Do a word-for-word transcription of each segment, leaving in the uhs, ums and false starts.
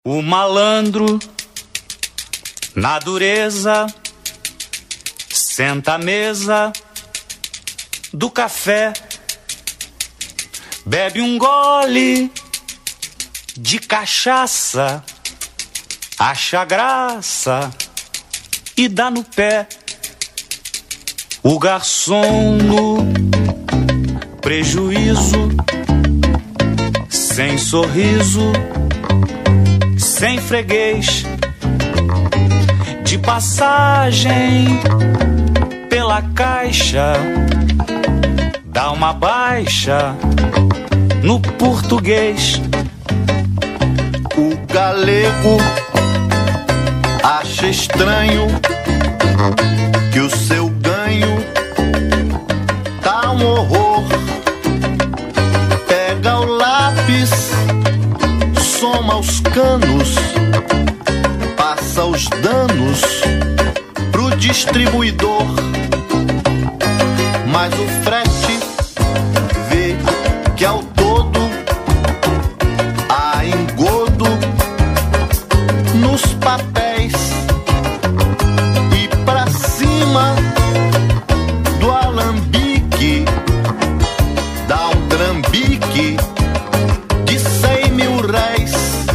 O malandro, na dureza, senta à mesa do café, bebe um gole de cachaça, acha graça e dá no pé. O garçom no prejuízo, sem sorriso, sem freguês, de passagem pela caixa, dá uma baixa no português. O galego acha estranho que o seu ganho tá um horror. Pega o lápis, soma os canos, passa os danos pro distribuidor. Mas o frete vê que ao todo há engodo nos papéis. E pra cima do alambique dá um trambique de cem mil réis.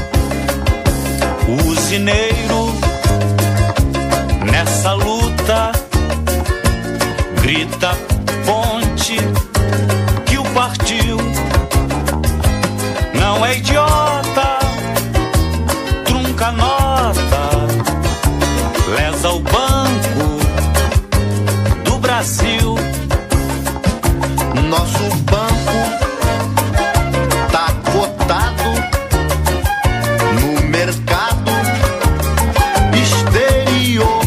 O usineiro nessa luta grita ponte que o partiu. Não é idiota, trunca nota, lesa o Banco do Brasil. Nosso banco tá cotado no mercado exterior.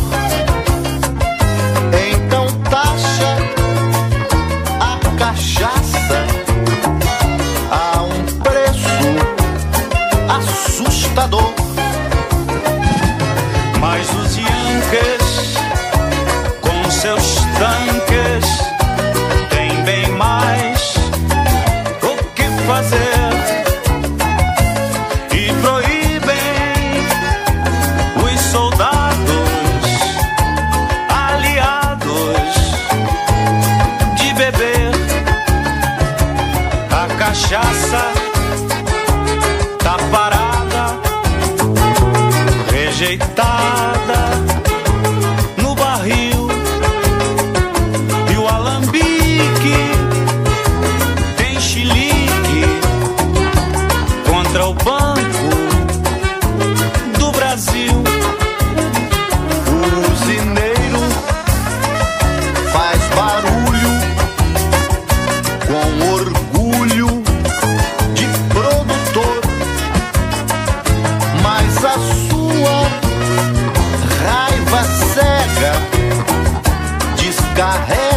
Então taxa a cachaça a um preço assustador. Mas os Yankees com seus tanques têm bem mais o que fazer e proíbem os soldados aliados de beber. A cachaça tá parada, rejeitada no barril, e o alambique tem chilique contra o Banco do Brasil. O usineiro faz barulho com orgulho de produtor, mas a sua raiva cega descarrega